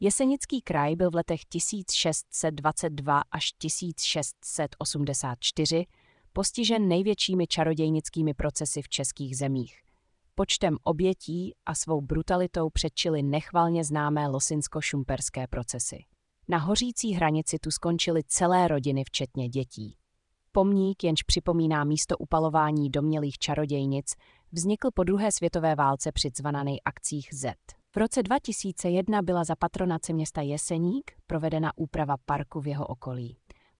Jesenický kraj byl v letech 1622 až 1684 postižen největšími čarodějnickými procesy v českých zemích. Počtem obětí a svou brutalitou předčily nechvalně známé losinsko-šumperské procesy. Na hořící hranici tu skončily celé rodiny, včetně dětí. Pomník, jenž připomíná místo upalování domnělých čarodějnic, vznikl po druhé světové válce při tzv. Akcích Z. V roce 2001 byla za patronace města Jeseník provedena úprava parku v jeho okolí.